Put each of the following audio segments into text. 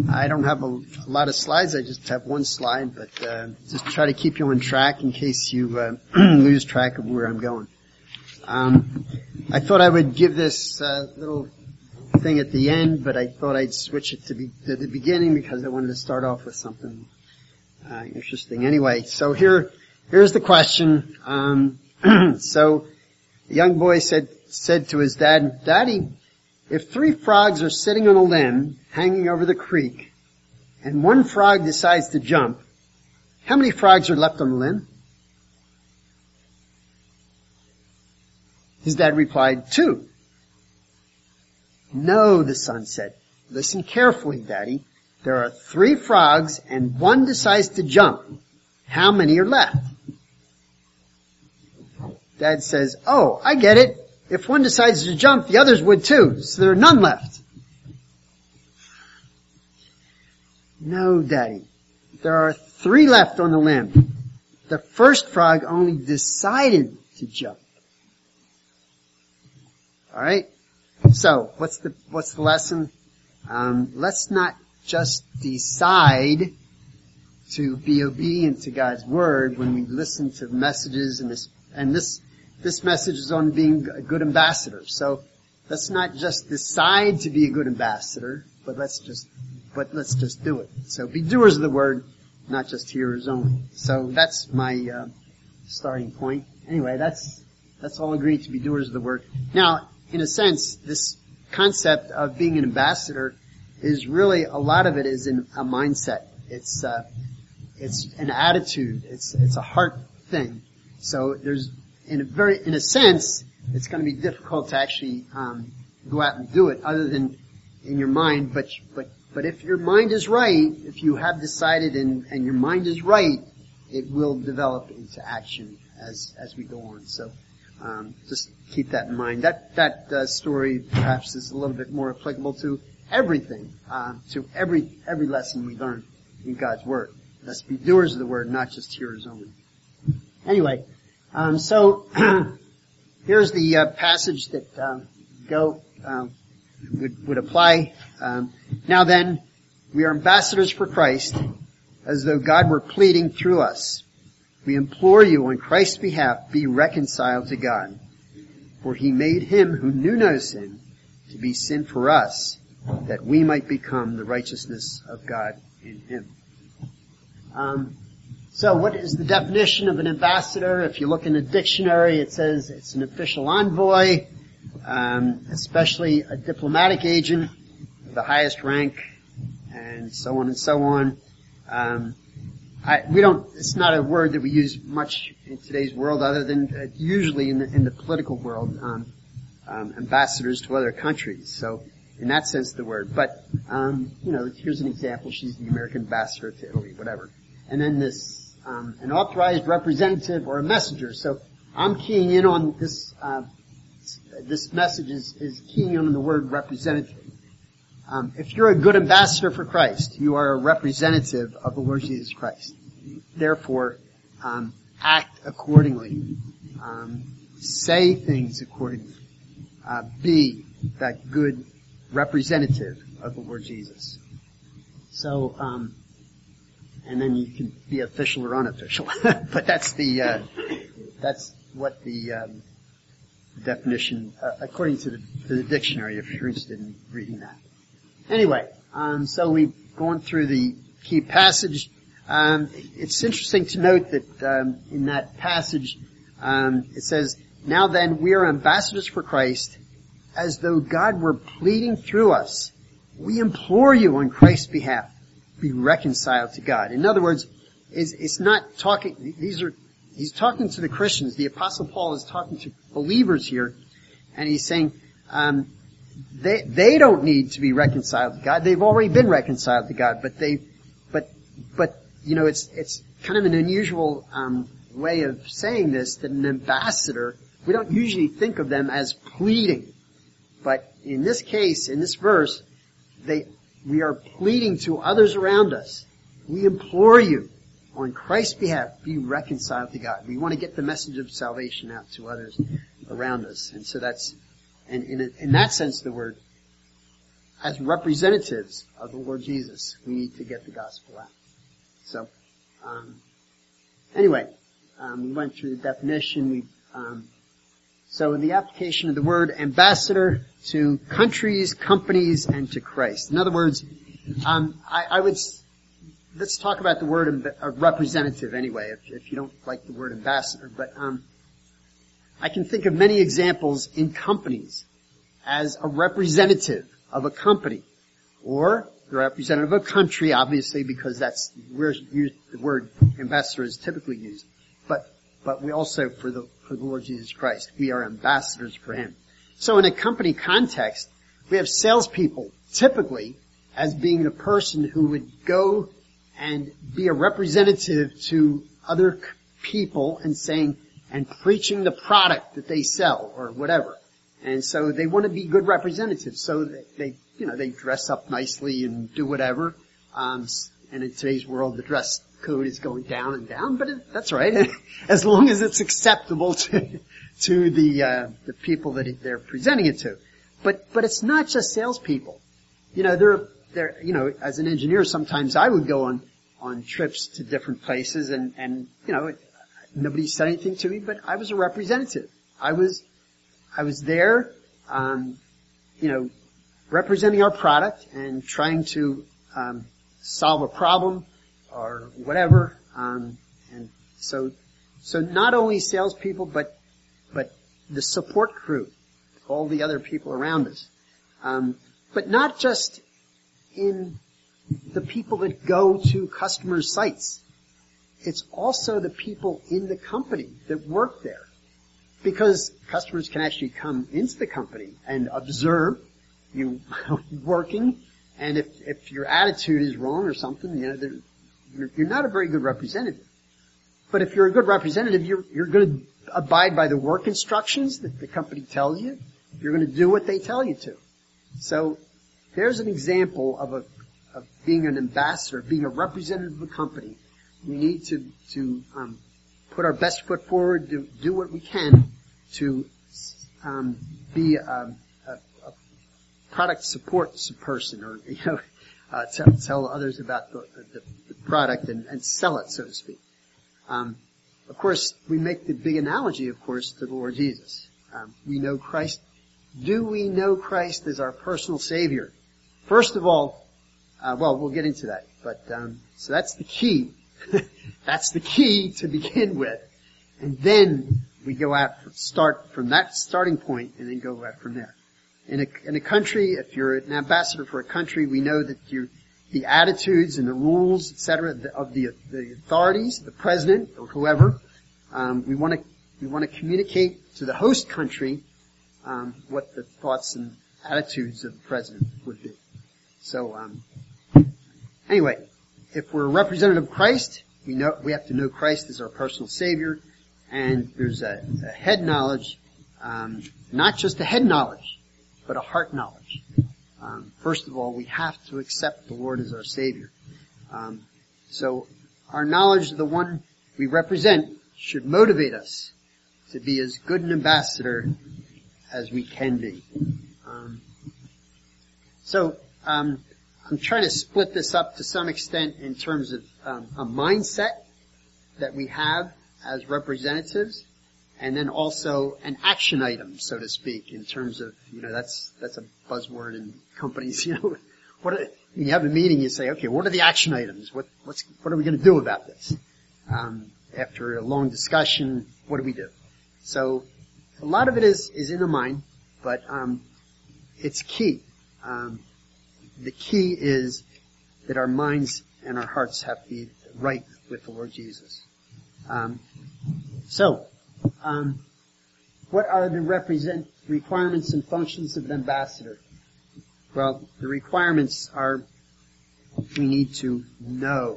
I don't have a lot of slides. I just have one slide, but just try to keep you on track in case you lose track of where I'm going. I thought I would give this little thing at the end, but I thought I'd switch it to the beginning because I wanted to start off with something interesting. Anyway, so here's the question. So the young boy said to his dad, "Daddy, if 3 frogs are sitting on a limb hanging over the creek, and 1 frog decides to jump, how many frogs are left on the limb?" His dad replied, 2. "No," the son said. "Listen carefully, Daddy. There are 3 frogs and 1 decides to jump. How many are left?" Dad says, "Oh, I get it. If 1 decides to jump, the others would too, so there are none left." "No, Daddy. There are 3 left on the limb. The first frog only decided to jump." Alright? So, what's the lesson? Let's not just decide to be obedient to God's Word when we listen to messages and this message is on being a good ambassador. So, let's not just decide to be a good ambassador, but let's just do it. So be doers of the Word, not just hearers only. So that's my starting point. Anyway, let's all agree to be doers of the Word. Now, in a sense, this concept of being an ambassador is really, a lot of it is in a mindset. It's an attitude. It's a heart thing. So there's, in a sense, it's going to be difficult to actually go out and do it other than in your mind, but if your mind is right, if you have decided and your mind is right, it will develop into action as we go on. So just keep that in mind. That story perhaps is a little bit more applicable to everything, to every lesson we learn in God's Word. Let's be doers of the Word, not just hearers only. Anyway, so here's the passage that would apply. Now then, we are ambassadors for Christ, as though God were pleading through us. We implore you on Christ's behalf, be reconciled to God. For he made him who knew no sin to be sin for us, that we might become the righteousness of God in him. So what is the definition of an ambassador? If you look in the dictionary, it says it's an official envoy, especially a diplomatic agent of the highest rank, and so on and so on. It's not a word that we use much in today's world other than usually in the political world, ambassadors to other countries. So in that sense the word. But, here's an example. She's the American ambassador to Italy, whatever. And then an authorized representative or a messenger. So I'm keying in on this message is keying in on the word representative. If you're a good ambassador for Christ, you are a representative of the Lord Jesus Christ. Therefore, act accordingly. Say things accordingly. Be that good representative of the Lord Jesus. So, and then you can be official or unofficial. But that's what the definition, according to the dictionary, if you're interested in reading that. Anyway, so we've gone through the key passage. It's interesting to note that in that passage it says, "Now then, we are ambassadors for Christ, as though God were pleading through us. We implore you on Christ's behalf, be reconciled to God." In other words, it's not talking. He's talking to the Christians. The Apostle Paul is talking to believers here, and he's saying, They don't need to be reconciled to God. They've already been reconciled to God, but it's kind of an unusual way of saying this, that an ambassador, we don't usually think of them as pleading. But in this case, in this verse, we are pleading to others around us. We implore you on Christ's behalf, be reconciled to God. We want to get the message of salvation out to others around us. And so that's, and in that sense, the word as representatives of the Lord Jesus, we need to get the gospel out. So, anyway, we went through the definition. So the application of the word ambassador to countries, companies, and to Christ. In other words, let's talk about the word representative anyway, if you don't like the word ambassador. But I can think of many examples in companies as a representative of a company, or the representative of a country, obviously, because that's where the word ambassador is typically used. But we also, for the Lord Jesus Christ, we are ambassadors for Him. So in a company context, we have salespeople typically as being the person who would go and be a representative to other people and preaching the product that they sell or whatever. And so they want to be good representatives. So they dress up nicely and do whatever. And in today's world, the dress code is going down and down, but that's right. As long as it's acceptable to the people that they're presenting it to. But it's not just salespeople. As an engineer, sometimes I would go on trips to different places and nobody said anything to me, but I was a representative. I was there, representing our product and trying to, solve a problem or whatever. And so not only salespeople, but the support crew, all the other people around us. But not just in the people that go to customers' sites. It's also the people in the company that work there. Because customers can actually come into the company and observe you working, and if your attitude is wrong or something, you're not a very good representative. But if you're a good representative, you're going to abide by the work instructions that the company tells you. You're going to do what they tell you to. So there's an example of being an ambassador, being a representative of a company. We need to put our best foot forward, do what we can to be a product support person, or tell others about the product and sell it, so to speak. Of course, we make the big analogy, of course, to the Lord Jesus. We know Christ. Do we know Christ as our personal Savior? First of all, we'll get into that. But so that's the key. That's the key to begin with, and then we go out, start from that starting point, and then go out from there. In a country, if you're an ambassador for a country, we know that the attitudes and the rules, etc., of the authorities, the president or whoever, we want to communicate to the host country what the thoughts and attitudes of the president would be. So anyway, if we're a representative of Christ, we have to know Christ as our personal Savior, and there's a head knowledge, not just a head knowledge, but a heart knowledge. First of all, we have to accept the Lord as our Savior. So our knowledge of the one we represent should motivate us to be as good an ambassador as we can be. I'm trying to split this up to some extent in terms of a mindset that we have as representatives, and then also an action item, so to speak, in terms of, that's a buzzword in companies, when you have a meeting, you say, okay, what are the action items? What are we going to do about this? After a long discussion, what do we do? So a lot of it is in the mind, but it's key. The key is that our minds and our hearts have to be right with the Lord Jesus. What are the requirements and functions of an ambassador? Well, the requirements are we need to know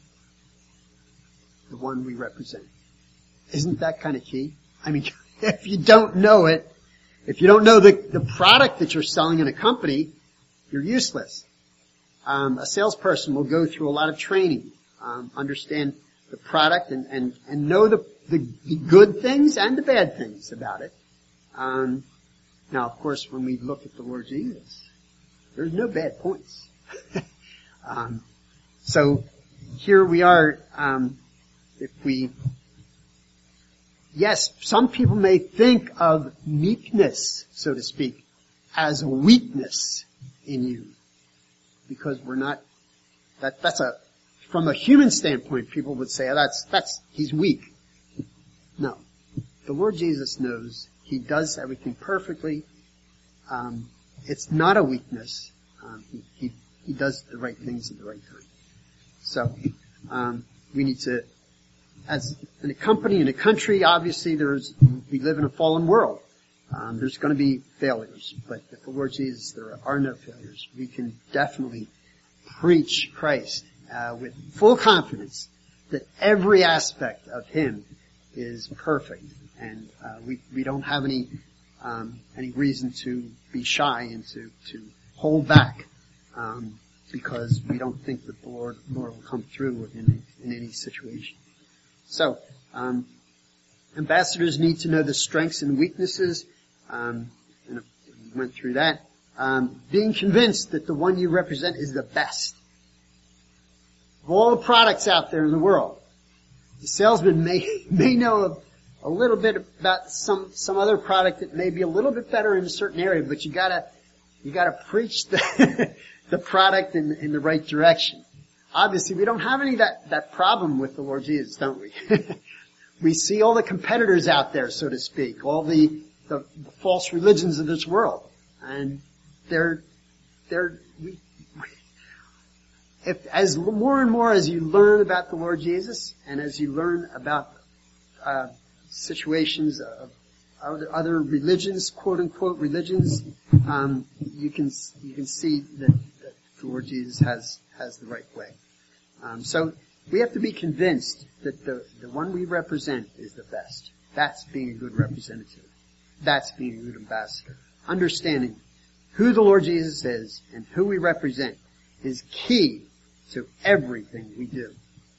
the one we represent. Isn't that kind of key? I mean, if you don't know it, if you don't know the product that you're selling in a company, you're useless. A salesperson will go through a lot of training, understand the product and know the good things and the bad things about it. Now, of course, when we look at the Lord Jesus, There's no bad points. So here we are, yes, some people may think of meekness, so to speak, as a weakness in you. Because we're not, from a human standpoint, people would say, he's weak. No. The Lord Jesus knows He does everything perfectly. It's not a weakness. He does the right things at the right time. So, we need to, as in a company, in a country, obviously we live in a fallen world. There's going to be failures, but with the Lord Jesus, there are no failures. We can definitely preach Christ with full confidence that every aspect of Him is perfect, and we don't have any reason to be shy and to hold back because we don't think that the Lord will come through in any situation. So, ambassadors need to know the strengths and weaknesses. And we went through that. Being convinced that the one you represent is the best. Of all the products out there in the world, the salesman may know a little bit about some other product that may be a little bit better in a certain area, but you gotta preach the product in the right direction. Obviously, we don't have any of that problem with the Lord Jesus, don't we? We see all the competitors out there, so to speak, all the false religions of this world, and as more and more as you learn about the Lord Jesus, and as you learn about situations of other religions, quote unquote religions, you can see that the Lord Jesus has the right way. So we have to be convinced that the one we represent is the best. That's being a good representative. That's being a good ambassador. Understanding who the Lord Jesus is and who we represent is key to everything we do.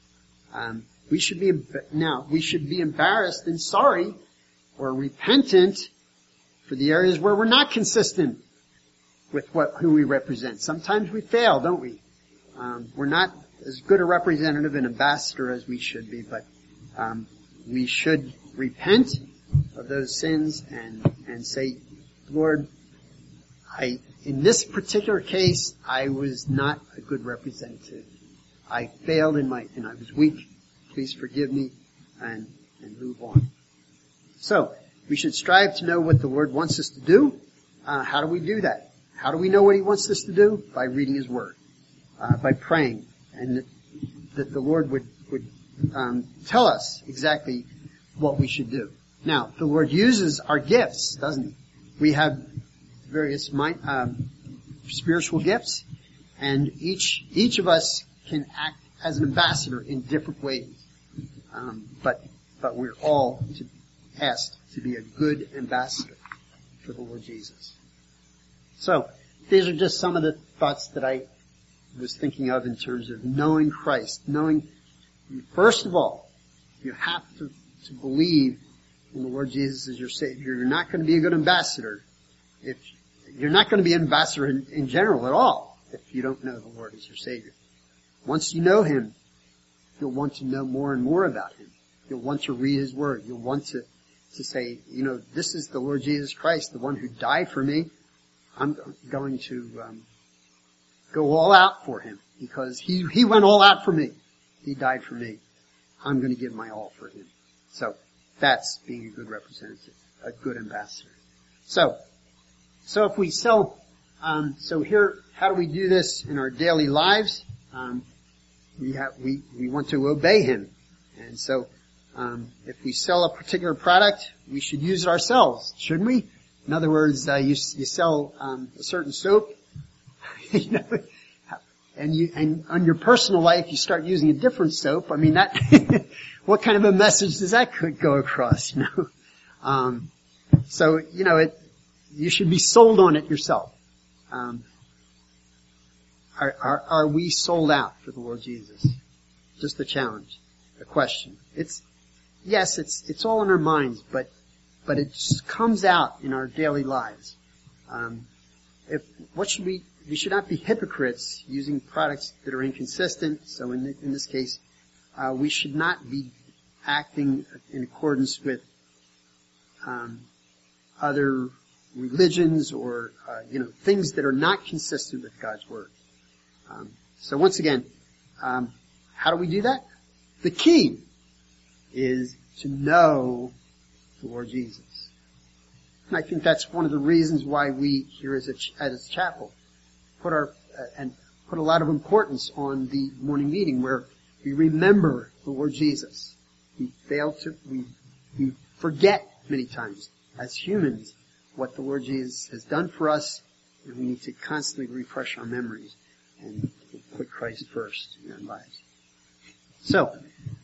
We should be embarrassed and sorry or repentant for the areas where we're not consistent with who we represent. Sometimes we fail, don't we? We're not as good a representative and ambassador as we should be, but we should repent of those sins and say, Lord, in this particular case, I was not a good representative. I failed and I was weak. Please forgive me and move on. So, we should strive to know what the Lord wants us to do. How do we do that? How do we know what He wants us to do? By reading His Word. By praying. And that the Lord would tell us exactly what we should do. Now, the Lord uses our gifts, doesn't He? We have various spiritual gifts, and each of us can act as an ambassador in different ways. But we're all asked to be a good ambassador for the Lord Jesus. So, these are just some of the thoughts that I was thinking of in terms of knowing Christ. First of all, you have to believe in the Lord Jesus as your Savior. You're not going to be a good ambassador if you're not going to be an ambassador in general at all if you don't know the Lord as your Savior. Once you know Him, you'll want to know more and more about Him. You'll want to read His Word. You'll want to say, this is the Lord Jesus Christ, the one who died for me. I'm going to go all out for Him because He went all out for me. He died for me. I'm going to give my all for Him. So that's being a good representative, a good ambassador. So if we so here, how do we do this in our daily lives? We want to obey Him. And so, if we sell a particular product, we should use it ourselves, shouldn't we? In other words, you sell, a certain soap, and on your personal life, you start using a different soap. I mean, what kind of a message does that go across, you should be sold on it yourself. Are we sold out for the Lord Jesus? Just a challenge, a question. It's all in our minds, but it just comes out in our daily lives. we should not be hypocrites using products that are inconsistent. So in this case, we should not be acting in accordance with other religions or things that are not consistent with God's word. So once again, how do we do that? The key is to know the Lord Jesus. And I think that's one of the reasons why we here as a chapel put a lot of importance on the morning meeting, where we remember the Lord Jesus. We forget many times as humans what the Lord Jesus has done for us, and we need to constantly refresh our memories and put Christ first in our lives. So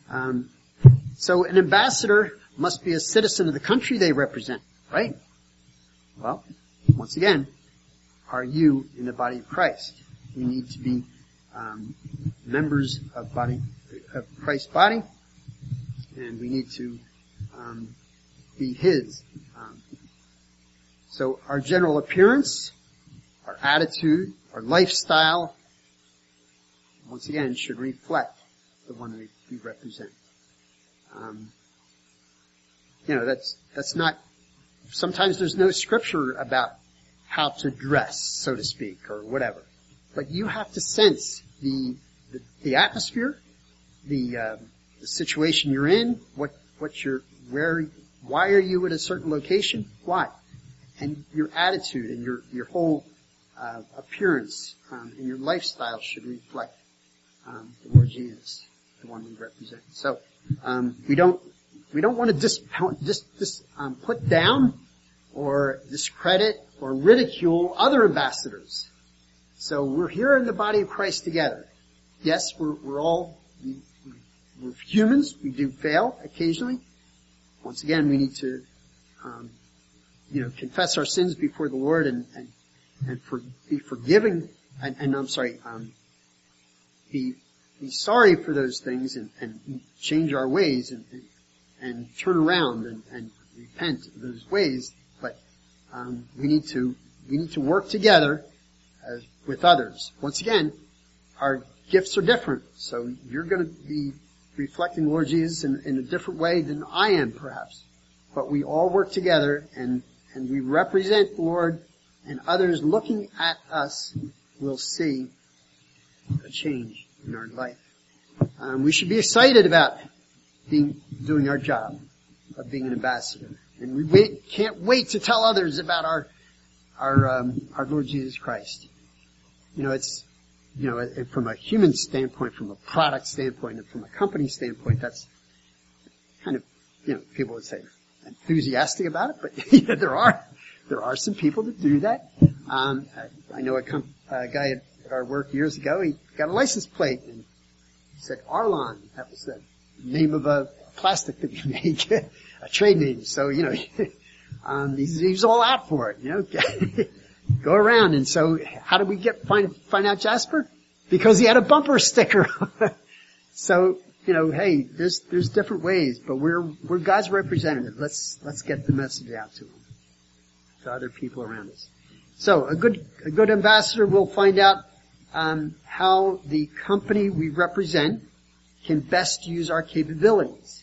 an ambassador must be a citizen of the country they represent, right? Well, once again, are you in the body of Christ? We need to be members of Christ's body, and we need to be His. So our general appearance, our attitude, our lifestyle, once again, should reflect the one we represent. That's not. Sometimes there's no scripture about how to dress, so to speak, or whatever. But you have to sense the atmosphere, the situation you're in, why are you at a certain location? Why? And your attitude and your whole appearance and your lifestyle should reflect the Lord Jesus, the one we represent. So we don't want to put down or discredit or ridicule other ambassadors. So we're here in the body of Christ together. Yes, we're humans. We do fail occasionally. Once again, we need to confess our sins before the Lord and be forgiving be sorry for those things and change our ways and turn around and repent of those ways. But we need to work together with others. Once again, our gifts are different, so you're going to be reflecting the Lord Jesus in a different way than I am, perhaps. But we all work together, and we represent the Lord, and others looking at us will see a change in our life. We should be excited about doing our job of being an ambassador, and we can't wait to tell others about our Lord Jesus Christ. It's from a human standpoint, from a product standpoint, and from a company standpoint, that's kind of people would say enthusiastic about it, but there are some people that do that. I know a guy at our work years ago. He got a license plate and said Arlon. That was the name of a plastic that we make, a trade name. So he's all out for it. Go around. And so how did we find out Jasper? Because he had a bumper sticker. So hey, there's different ways, but we're God's representative. Let's get the message out to him, to other people around us. So a good ambassador will find out how the company we represent can best use our capabilities.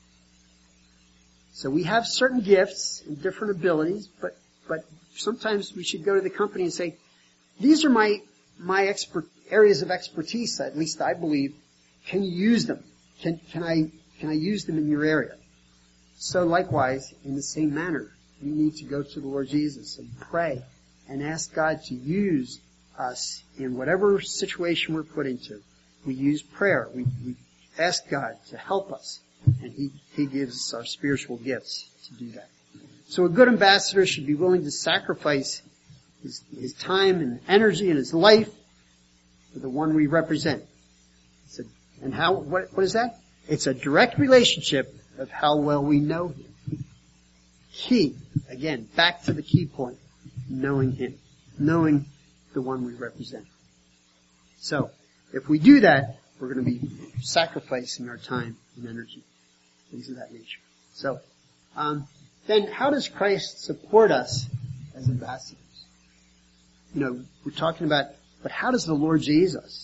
So we have certain gifts and different abilities, but sometimes we should go to the company and say, these are my areas of expertise, at least I believe. Can you use them? Can I use them in your area? So likewise, in the same manner, we need to go to the Lord Jesus and pray and ask God to use us in whatever situation we're put into. We use prayer. We ask God to help us, and He gives us our spiritual gifts to do that. So a good ambassador should be willing to sacrifice his time and energy and his life for the one we represent. And what is that? It's a direct relationship of how well we know Him. Key, again, back to the key point, knowing Him, knowing the one we represent. So, if we do that, we're going to be sacrificing our time and energy, things of that nature. So, then how does Christ support us as ambassadors? we're talking about, but how does the Lord Jesus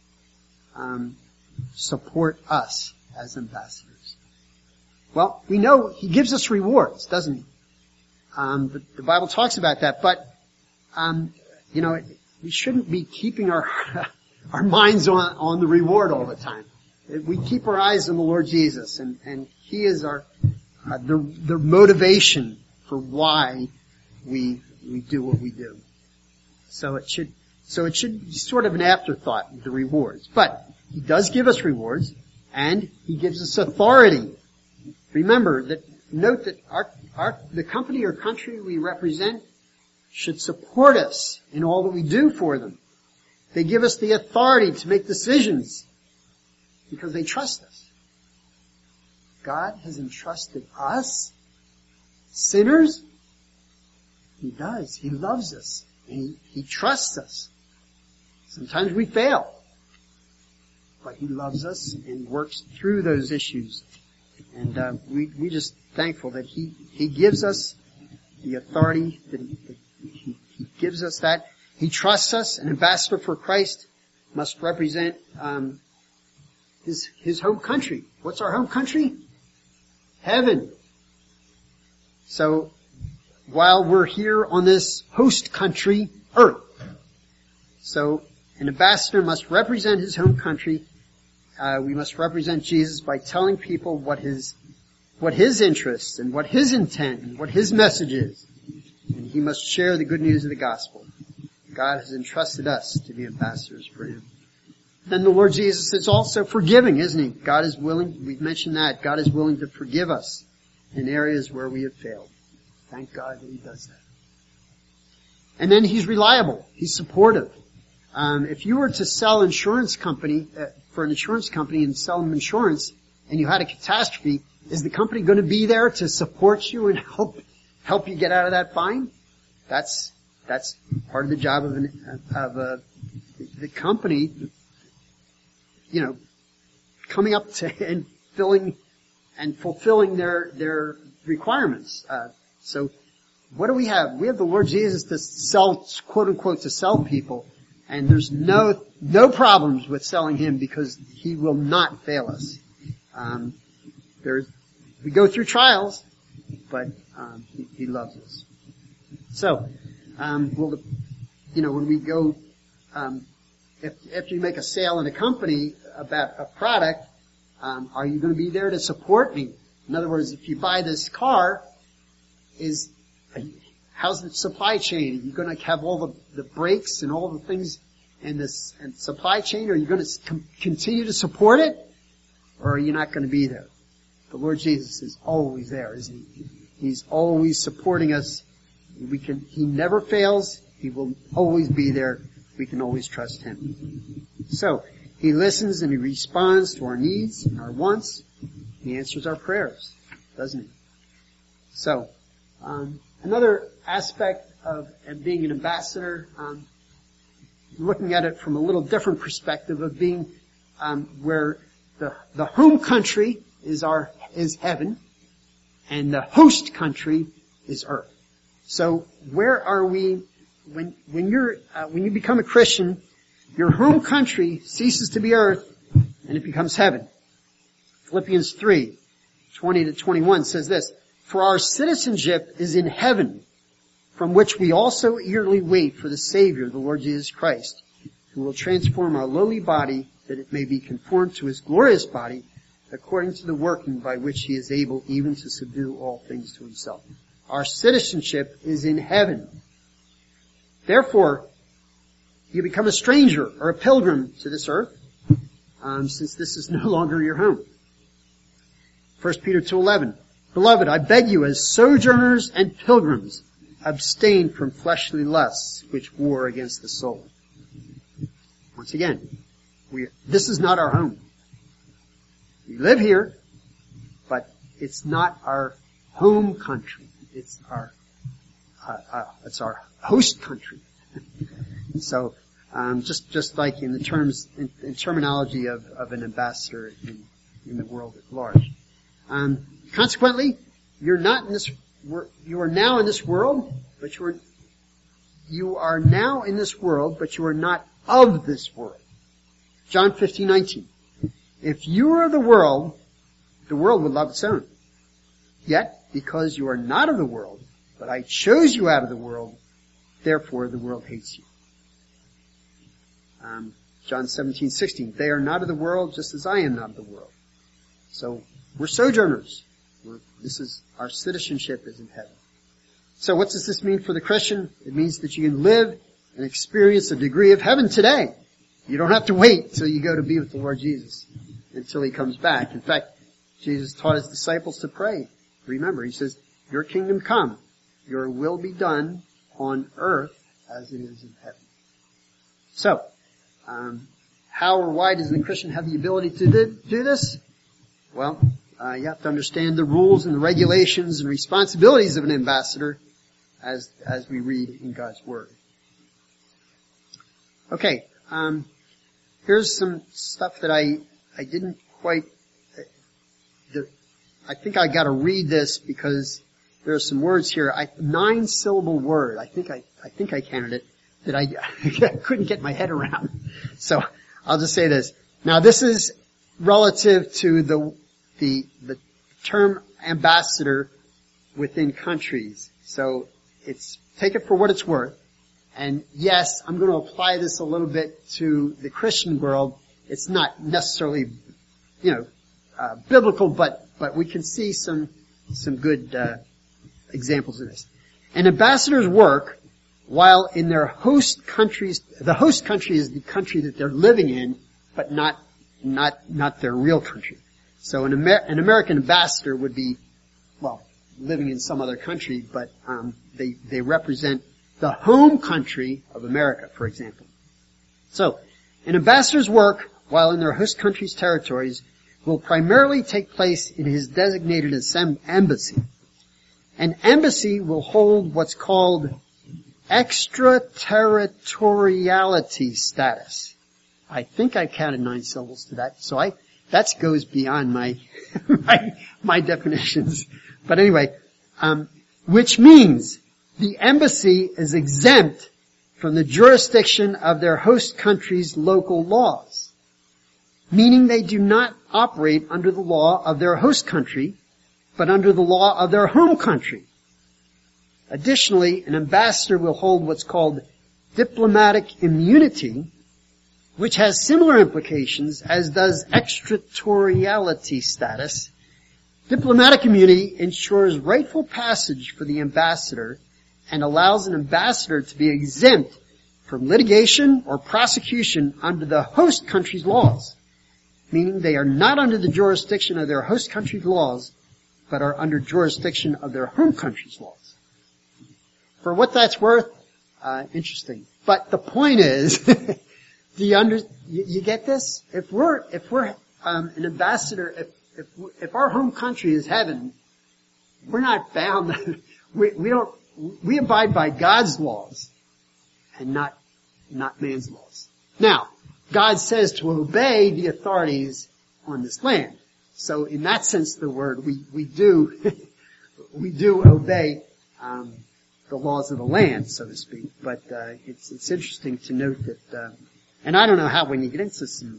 support us as ambassadors? Well, we know He gives us rewards, doesn't He? The Bible talks about that, but we shouldn't be keeping our minds on the reward all the time. We keep our eyes on the Lord Jesus, and He is the motivation for why we do what we do. So it should be sort of an afterthought, the rewards. But He does give us rewards, and He gives us authority. Note that the company or country we represent should support us in all that we do for them. They give us the authority to make decisions because they trust us. God has entrusted us, sinners. He does. He loves us. And He trusts us. Sometimes we fail. But He loves us and works through those issues. And we just thankful that He gives us the authority, that He gives us that. He trusts us. An ambassador for Christ must represent his home country. What's our home country? Heaven. So while we're here on this host country, earth. So an ambassador must represent his home country. We must represent Jesus by telling people what his interests and what His intent and what His message is. And he must share the good news of the gospel. God has entrusted us to be ambassadors for Him. Then the Lord Jesus is also forgiving, isn't He? God is willing, we've mentioned that, God is willing to forgive us in areas where we have failed. Thank God that He does that. And then He's reliable. He's supportive. If you were to sell for an insurance company and sell them insurance and you had a catastrophe, is the company going to be there to support you and help you get out of that bind? That's part of the job of the company, coming up to and filling and fulfilling their requirements. So what do we have? We have the Lord Jesus to sell, quote unquote, to sell people. And there's no problems with selling Him because He will not fail us. We go through trials, but He loves us. So, when we go, after you make a sale in a company about a product, are you going to be there to support me? In other words, if you buy this car, how's the supply chain? Are you going to have all the brakes and all the things in this and supply chain? Are you going to continue to support it? Or are you not going to be there? The Lord Jesus is always there, isn't He? He's always supporting us. He never fails. He will always be there. We can always trust Him. So, He listens and He responds to our needs and our wants. He answers our prayers, doesn't He? So, another aspect of being an ambassador, looking at it from a little different perspective of being where the home country is heaven, and the host country is earth. So where are we when you become a Christian? Your home country ceases to be earth, and it becomes heaven. Philippians 3:20-21 says this: "For our citizenship is in heaven, from which we also eagerly wait for the Savior, the Lord Jesus Christ, who will transform our lowly body, that it may be conformed to His glorious body, according to the working by which He is able even to subdue all things to Himself." Our citizenship is in heaven. Therefore, you become a stranger or a pilgrim to this earth, since this is no longer your home. 1 Peter 2:11, "Beloved, I beg you, as sojourners and pilgrims, abstain from fleshly lusts which war against the soul." Once again, this is not our home. We live here, but it's not our home country. It's our host country. So, just like in the terminology of an ambassador in the world at large. Consequently, you are now in this world, but you are now in this world, but you are not of this world. John 15:19. If you were of the world would love its own. Yet, because you are not of the world, but I chose you out of the world, therefore the world hates you. John 17:16. They are not of the world, just as I am not of the world. So, we're sojourners. Our citizenship is in heaven. So what does this mean for the Christian? It means that you can live and experience a degree of heaven today. You don't have to wait till you go to be with the Lord Jesus until He comes back. In fact, Jesus taught His disciples to pray. Remember, He says, your kingdom come, your will be done on earth as it is in heaven. So, how or why does the Christian have the ability to do this? Well, you have to understand the rules and the regulations and responsibilities of an ambassador as we read in God's Word. Okay, here's some stuff that I didn't quite, I think I gotta read this because there are some words here, 9-syllable word, I think I counted it, that I couldn't get my head around. So, I'll just say this. Now this is relative to the term ambassador within countries. So take it for what it's worth. And yes, I'm going to apply this a little bit to the Christian world. It's not necessarily, biblical, but we can see some good, examples of this. An ambassador's work, while in their host countries, the host country is the country that they're living in, but not their real country. So an American ambassador would be, living in some other country, but they represent the home country of America, for example. So, an ambassador's work, while in their host country's territories, will primarily take place in his designated embassy. An embassy will hold what's called extraterritoriality status. I think I counted 9 syllables to that, so that goes beyond my my definitions. But anyway, which means the embassy is exempt from the jurisdiction of their host country's local laws, meaning they do not operate under the law of their host country, but under the law of their home country. Additionally, an ambassador will hold what's called diplomatic immunity, which has similar implications as does extraterritoriality status. Diplomatic immunity ensures rightful passage for the ambassador and allows an ambassador to be exempt from litigation or prosecution under the host country's laws, meaning they are not under the jurisdiction of their host country's laws, but are under jurisdiction of their home country's laws. For what that's worth, interesting. But the point is, you get this? If we're an ambassador, if our home country is heaven, we're not bound. We abide by God's laws and not man's laws. Now, God says to obey the authorities on this land. So in that sense of the word, we do obey, the laws of the land, so to speak. But, it's interesting to note that, and I don't know how when you get into some,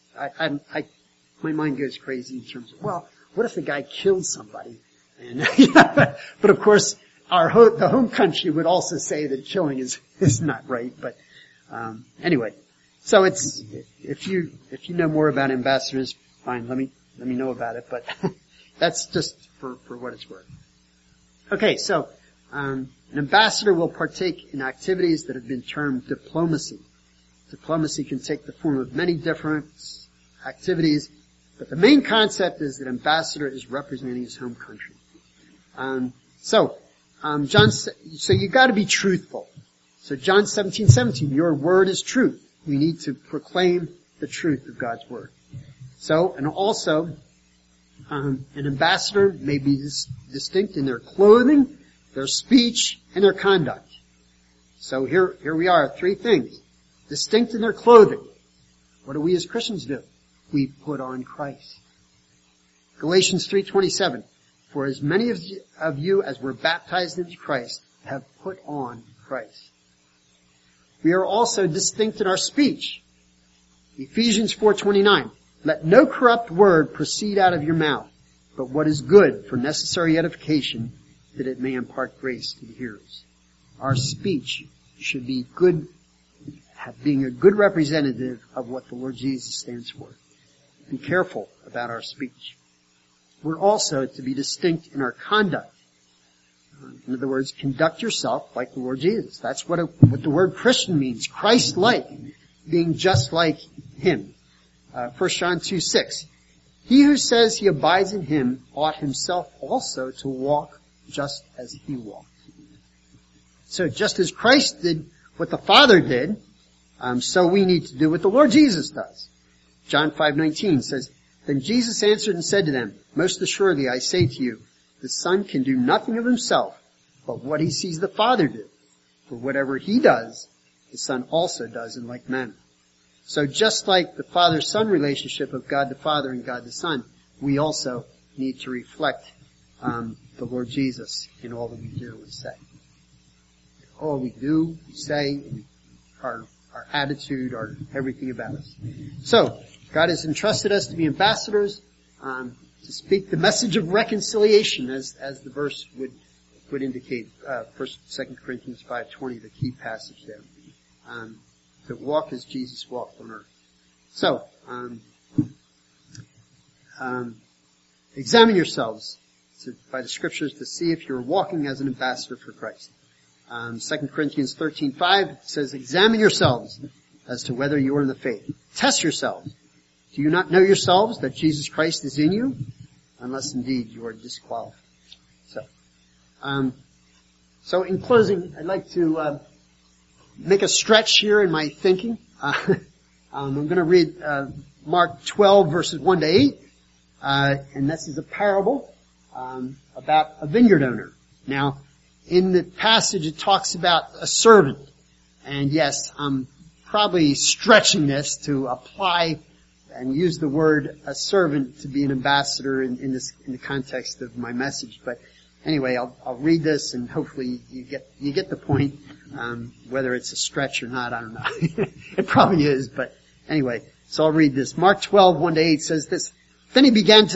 my mind goes crazy in terms of, what if the guy killed somebody? And, but of course, the home country would also say that killing is not right. But, anyway. So if you know more about ambassadors, fine, let me know about it. But that's just for what it's worth. Okay, so, an ambassador will partake in activities that have been termed diplomacy. Diplomacy can take the form of many different activities, but the main concept is that ambassador is representing his home country. So you gotta be truthful. So John 17:17, your word is truth. We need to proclaim the truth of God's word. So, and also, an ambassador may be distinct in their clothing, their speech, and their conduct. So here we are, 3 things. Distinct in their clothing. What do we as Christians do? We put on Christ. Galatians 3:27. For as many of you as were baptized into Christ have put on Christ. we are also distinct in our speech. Ephesians 4:29. Let no corrupt word proceed out of your mouth, but what is good for necessary edification, that it may impart grace to the hearers. Our speech should be good, being a good representative of what the Lord Jesus stands for. Be careful about our speech. We're also to be distinct in our conduct. In other words, conduct yourself like the Lord Jesus. That's what the word Christian means. Christ-like, being just like Him. 1 John 2:6. He who says he abides in Him ought himself also to walk just as He walked. So just as Christ did what the Father did, so we need to do what the Lord Jesus does. John 5:19 says, Then Jesus answered and said to them, Most assuredly I say to you, the Son can do nothing of Himself, but what He sees the Father do. For whatever He does, the Son also does in like manner. So just like the Father-Son relationship of God the Father and God the Son, we also need to reflect the Lord Jesus in all that we do and say. All we do, we say, our attitude, our everything about us. So, God has entrusted us to be ambassadors, to speak the message of reconciliation, as the verse would indicate. 2 Corinthians 5:20, the key passage there. To walk as Jesus walked on earth. So, examine yourselves by the Scriptures to see if you're walking as an ambassador for Christ. 2 Corinthians 13:5 says, Examine yourselves as to whether you are in the faith. Test yourselves. Do you not know yourselves that Jesus Christ is in you? Unless indeed you are disqualified. So in closing, I'd like to make a stretch here in my thinking. I'm going to read Mark 12 verses 1 to 8, and this is a parable about a vineyard owner. Now, in the passage, it talks about a servant, and yes, I'm probably stretching this to apply and use the word a servant to be an ambassador in the context of my message. But anyway, I'll read this, and hopefully you get the point. Whether it's a stretch or not, I don't know. It probably is, but anyway. So I'll read this. Mark 12, 1 to 8 says this. Then he began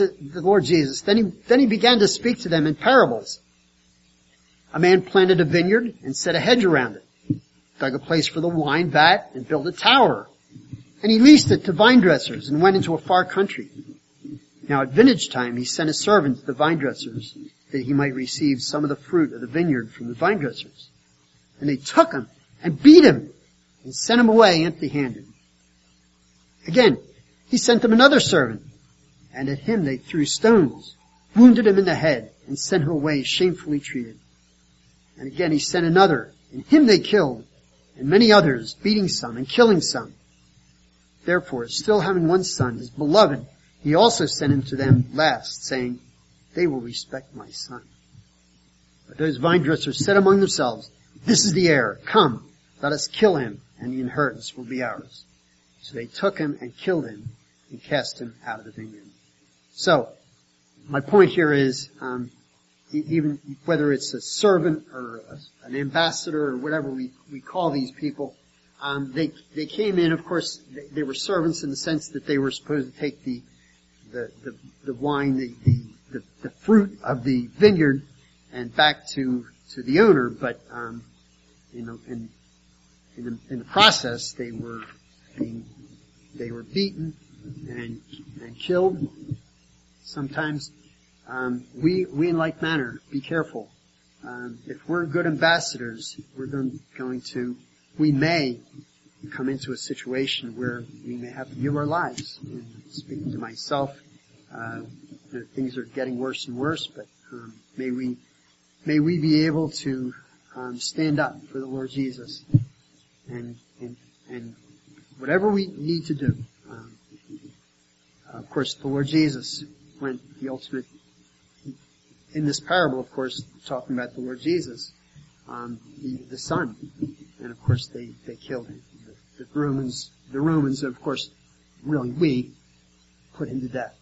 to speak to them in parables. A man planted a vineyard and set a hedge around it, dug a place for the wine vat and built a tower. And he leased it to vine dressers and went into a far country. Now at vintage time he sent a servant to the vine dressers that he might receive some of the fruit of the vineyard from the vine dressers. And they took him and beat him and sent him away empty-handed. Again, he sent them another servant, and at him they threw stones, wounded him in the head, and sent him away shamefully treated. And again he sent another, and him they killed, and many others, beating some and killing some. Therefore, still having one son, his beloved, he also sent him to them last, saying, They will respect my son. But those vine dressers said among themselves, This is the heir. Come, let us kill him, and the inheritance will be ours. So they took him and killed him and cast him out of the vineyard. So, my point here is, even whether it's a servant or an ambassador or whatever we call these people, they came in, of course, they were servants in the sense that they were supposed to take the wine, the fruit of the vineyard and back to the owner, but in the process they were beaten and killed. Sometimes we in like manner be careful. If we're good ambassadors, we may come into a situation where we may have to give our lives. And speaking to myself, things are getting worse and worse, but may we be able to stand up for the Lord Jesus and whatever we need to do. Of course, the Lord Jesus went the ultimate. In this parable, of course, talking about the Lord Jesus, the Son, and of course they killed him. The Romans, of course, really we put him to death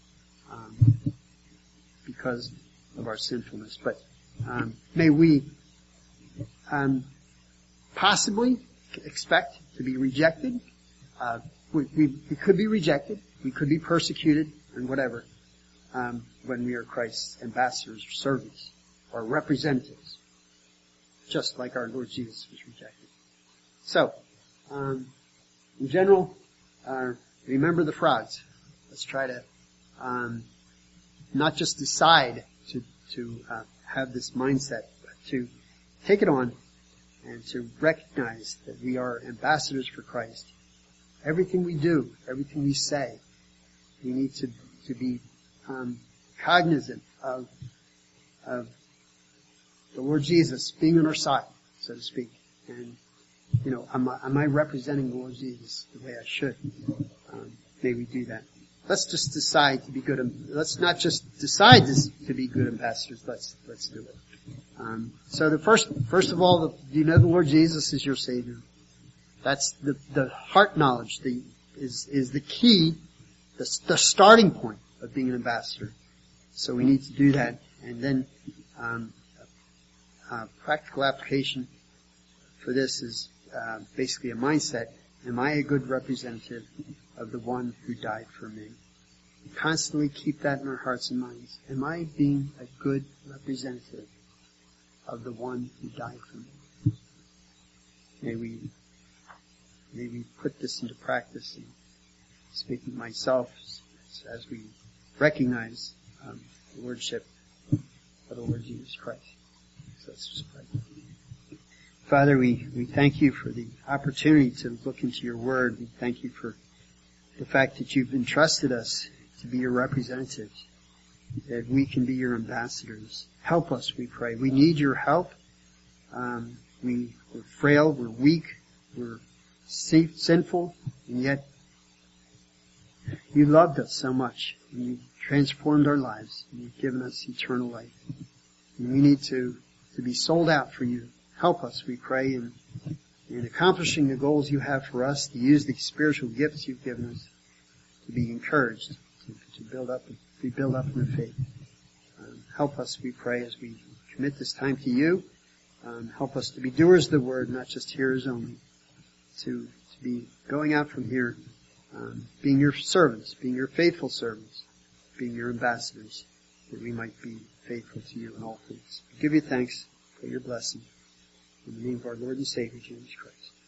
because of our sinfulness. But may we possibly expect to be rejected. We could be rejected. We could be persecuted and whatever when we are Christ's ambassadors or servants or representatives, just like our Lord Jesus was rejected. So, in general, remember the frauds. Let's try to not just decide to have this mindset, but to take it on and to recognize that we are ambassadors for Christ. Everything we do, everything we say, we need to be cognizant of the Lord Jesus being on our side, so to speak. And, am I representing the Lord Jesus the way I should? May we do that. Let's just decide to be good. Let's not just decide to be good ambassadors. Let's do it. So first of all, you know the Lord Jesus is your Savior. That's the heart knowledge is the key, the starting point of being an ambassador. So we need to do that. And then, practical application for this is, basically a mindset. Am I a good representative of the one who died for me? Constantly keep that in our hearts and minds. Am I being a good representative of the one who died for me? May we put this into practice, and speaking to myself as we recognize the Lordship of the Lord Jesus Christ. So let's just pray. Father, we thank you for the opportunity to look into your word. We thank you for the fact that you've entrusted us to be your representatives, that we can be your ambassadors. Help us, we pray. We need your help. We're frail, we're weak, we're sinful, and yet you loved us so much, and you transformed our lives, and you've given us eternal life. And we need to be sold out for you. Help us, we pray, in accomplishing the goals you have for us, to use the spiritual gifts you've given us, to be encouraged, to be built up in the faith. Help us, we pray, as we commit this time to you. Help us to be doers of the word, not just hearers only. To be going out from here, being your servants, being your faithful servants, being your ambassadors, that we might be faithful to you in all things. We give you thanks for your blessing. In the name of our Lord and Savior, Jesus Christ.